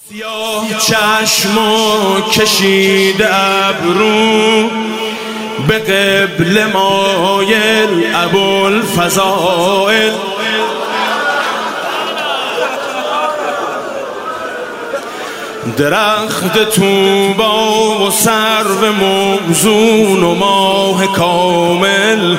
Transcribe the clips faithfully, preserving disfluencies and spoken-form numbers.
سیاه چشم و کشیده ابرو به قبل مایل ابوالفضائل، درخت طوبی و سرو موزون و ماه کامل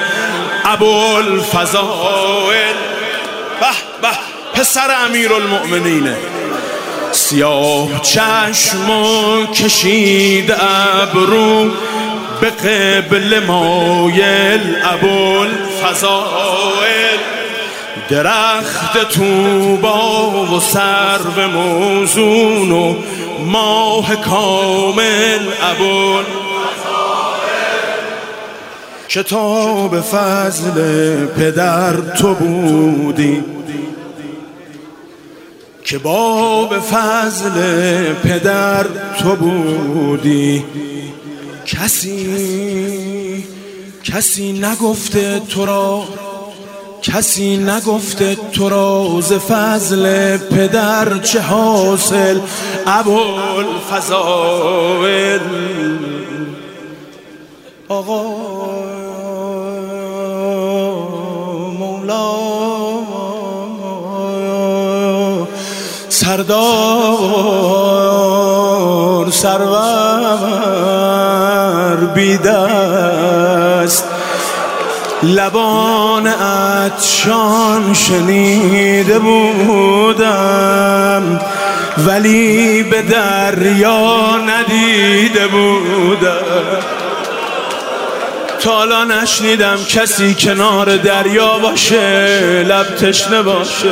ابوالفضائل. به به پسر امیرالمؤمنینه. سیاه چشم و کشید ابرو به قبل مایل ابوالفضائل، درخت طوبی و سرو موزون و ماه کامل ابوالفضائل. کتاب فضل پدر تو بودی که باب فضل پدر تو بودی، کسی کسی نگفته تو را، کسی نگفته تو را ز فضل پدر چه حاصل ابوالفضائل. آقا مولا سردار سرور بیدست، لبان عطشان شنیده بودم ولی به دریا ندیده بودم. تا حالا نشنیدم کسی کنار دریا باشه لب تشنه باشه.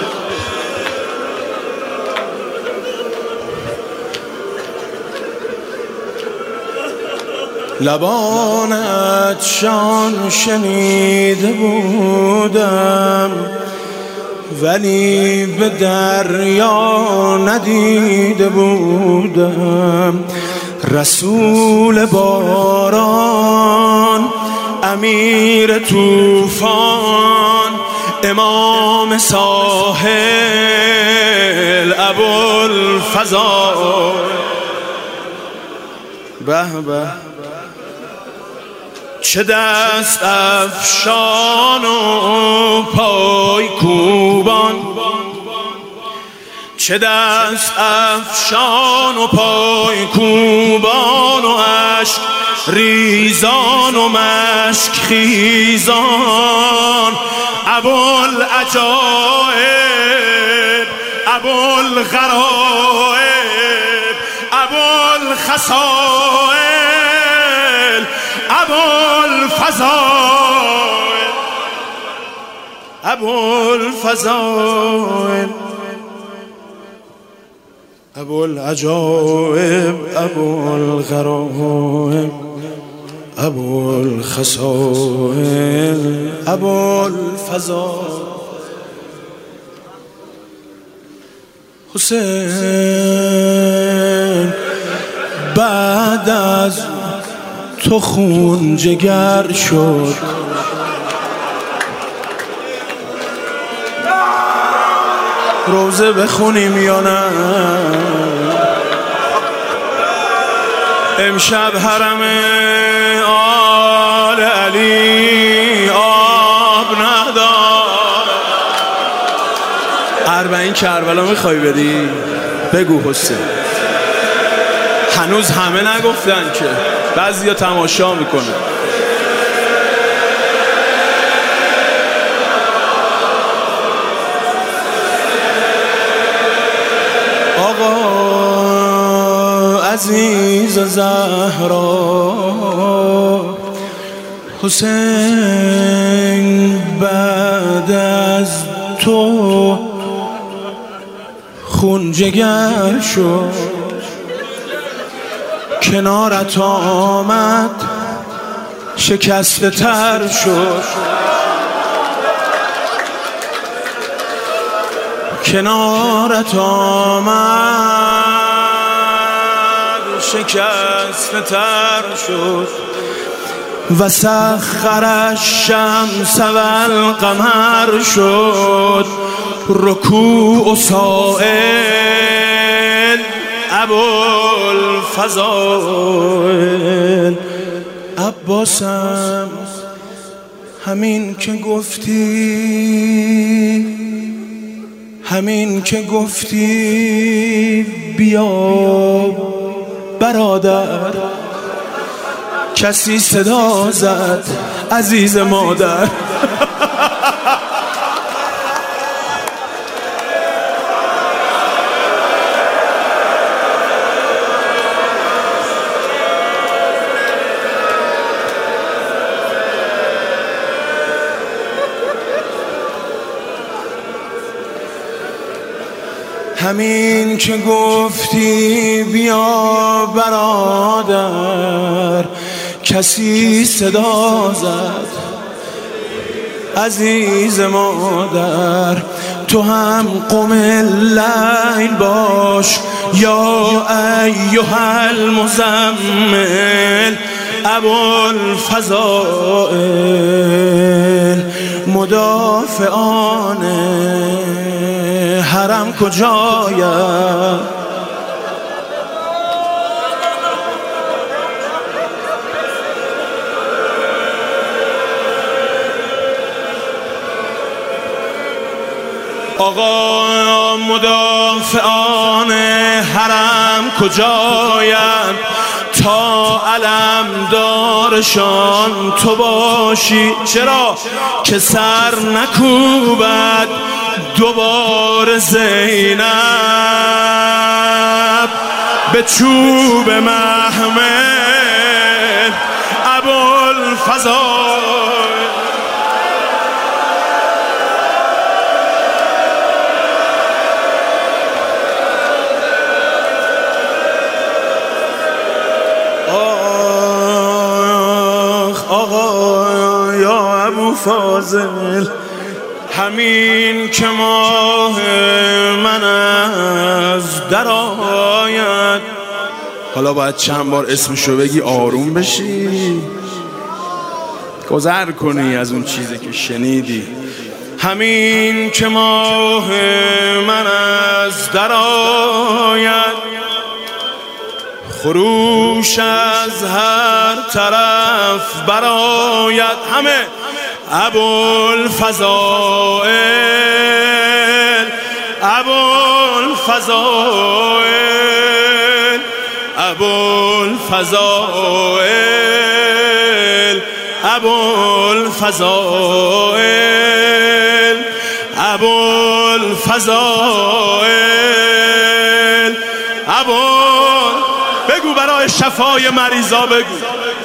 لبان عطشان شنیده بودم ولی به دریا ندیده بودم. رسول باران، امیر طوفان، امام ساحل ابوالفضائل. به به چه دست افشان و پای کوبان، چه دست افشان و پای کوبان و اشک ریزان و مشک خیزان ابوالعجائب ابوالغرائب ابوالخصائل ابوالفضائل ابوالفضائل ابوالعجائب ابوالغرائب ابوالخصائل ابوالفضائل. حسین بعد از تو خون جگر شد، روزه بخونیم یا نه؟ امشب حرم آل علی آب ندار. اربعین کربلا میخوای بری؟ بگو حسین. هنوز همه نگفتن که، بعضیا تماشا میکنه. آقا عزیز زهرا، حسین بعد از تو خون جگر شد، کنارت آمد شکسته تر شد، کنارت آمد شکسته تر شد. و سخر الشمس و القمر شد، رکوع و سائل ابوالفضائل. عباسم همین که گفتی، همین که گفتی بیا برادر، کسی صدا زد عزیز مادر. همین که گفتی بیا برادر، کسی صدا زد عزیز مادر. تو هم قم اللیل باش یا ایها المزمل. ابوالفضائل مدافعان حرم کجاید؟ آقا مدافعان حرم کجاید؟ تا علم دارشان تو باشی. چرا که سر نکوبد دوباره زینب به چوب محمل. ابوالفضائل آقا یا ابو فاضل، همین که ماه من از در آید. حالا باید چند بار اسمشو بگی آروم بشی، گذر کنی از اون چیزی که شنیدی. همین که ماه من از در آید، خروش از هر طرف براید. همه ابوالفضائل، ابوالفضائل، ابوالفضائل، ابوالفضائل، ابوالفضائل، ابوال بگو برای شفای مریضا بگو.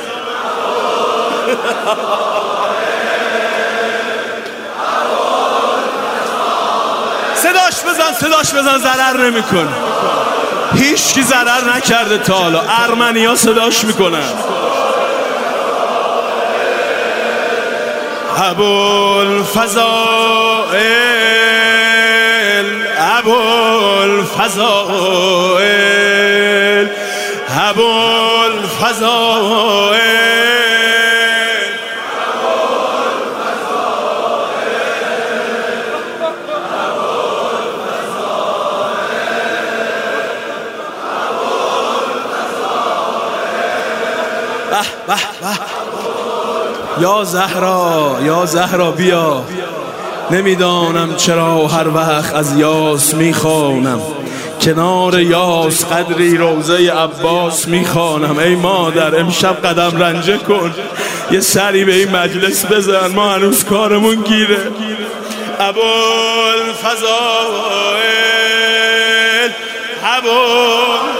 صداش بزن، صداش بزن، ضرر نمیکنه. هیچ کی ضرر نکرده تا حالا. ارمنیا صداش میکنن. ابوالفضائل، ابوالفضائل، ابوالفضائل. به به به یا زهرا، یا زهرا بیا. نمیدانم چرا هر وقت از یاس میخوانم، کنار یاس قدری روضه عباس میخوانم. ای مادر امشب قدم رنجه کن، یه سری به این مجلس بزن، ما هنوز کارمون گیره. ابوالفضائل، ابوال